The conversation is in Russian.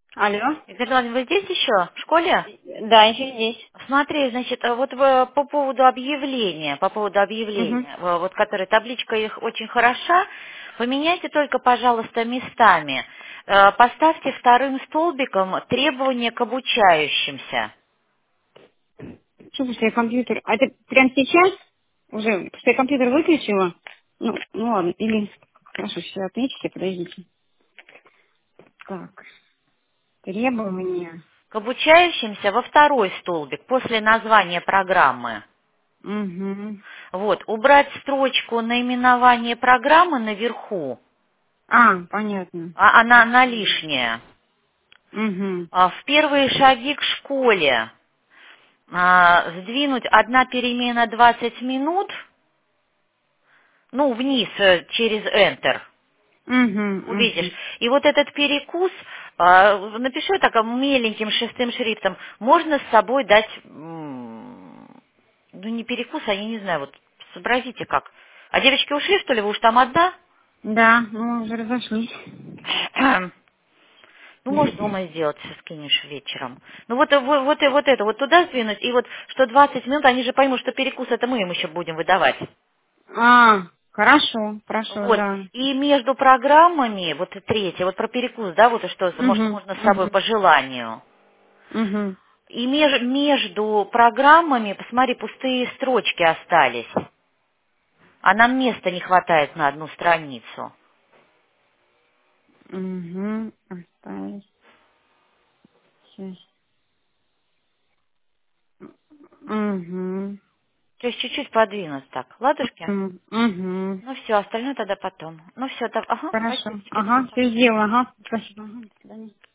Алло. Игорь Иванович, вы здесь еще, в школе? Да, еще здесь. Смотри, значит, вот по поводу объявления, Угу. вот которая табличка их очень хороша, поменяйте только, пожалуйста, местами. Поставьте вторым столбиком требования к обучающимся. Что, потому что я компьютер... А это прямо сейчас? Уже, потому что я компьютер выключила? Ну ладно, или... Хорошо, сейчас отметите, подождите. Так, требования. К обучающимся во второй столбик, после названия программы. Угу. Вот, убрать строчку наименования программы наверху, А, понятно. а она лишняя. Угу. В первые шаги к школе сдвинуть одна перемена 20 минут, ну, вниз через Enter, Угу, увидишь. угу. И вот этот перекус, напишу так меленьким шестым шрифтом, можно с собой дать, ну, не перекус, а я не знаю, вот сообразите как. А девочки ушли, что ли, вы уж там одна? Да, мы уже разошлись. Ну, может, дома сделать, скинешь вечером. Ну, вот это, вот туда сдвинуть, и вот что 20 минут, они же поймут, что перекус это мы им еще будем выдавать. А, хорошо, хорошо, Вот. да. И между программами, вот и третье, вот про перекус, да, вот и что, может, Угу, можно с собой угу, по желанию. угу. И между программами, посмотри, пустые строчки остались. А нам места не хватает на одну страницу. Угу, осталось. Сейчас. Угу. То есть чуть-чуть подвинуть так. Ладушки? Угу. Ну все, остальное тогда потом. Ну все, так, ага, Хорошо. спасибо тебе, Ага, пока. все сделала. Ага. Спасибо. Ага, до свидания.